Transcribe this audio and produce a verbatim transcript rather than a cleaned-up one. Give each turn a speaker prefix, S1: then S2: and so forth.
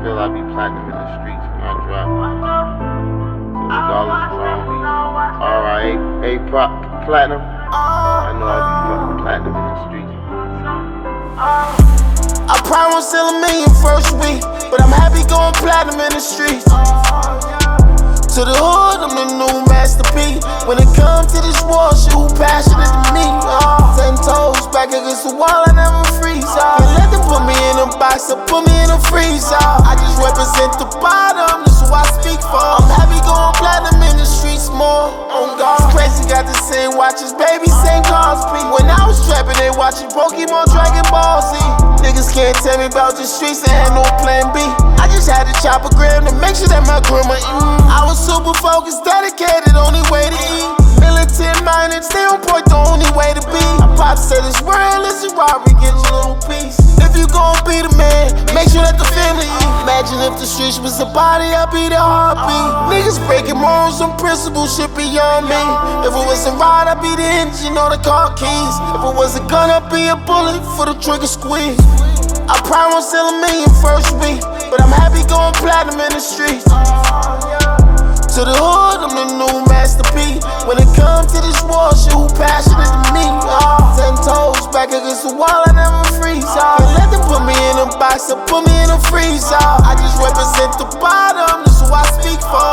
S1: still I be platinum in the streets when I drop. So regardless of wrong me. Alright, A Prop Platinum. I know I be fucking platinum in the streets.
S2: I probably won't sell a million first week, but I'm happy going platinum in the streets. To the hood, I'm the new Master P. When it comes to this war shit, who passionate to me? Uh, ten toes back against the wall, I never freeze. Uh, can't let them put me in a box or put me in a freezer. I just represent the bottom, that's who I speak for. I'm happy going platinum in the streets more. On God, it's crazy, got the same watches, baby, same cars. When I was trapping, they watching Pokemon, Dragon Ball Z. Niggas can't tell me about the streets, they had no plan B. I just had to chop a gram to make sure that my grandma eat. I was super focused, dedicated, only way to eat. Militant minded, stay on point, the only way to be. My pop said this world is a robbery, get your little piece. If you gon' be the man, make sure that the family eat. Imagine if the streets was a body, I'd be the heartbeat. Niggas breaking morals and principles, shit beyond me. If it was a ride, I'd be the engine or the car keys. If it was a gun, I'd be a bullet for the trigger squeeze. I probably won't sell a million first week, but I'm happy going platinum in the streets. To the hood, I'm the new Master P. When it comes to this war shit, who passionate to me? Uh, ten toes back against the wall, I never freeze. Uh, can't let them put me in a box or put me in a freezer. I just represent the bottom, that's who I speak for.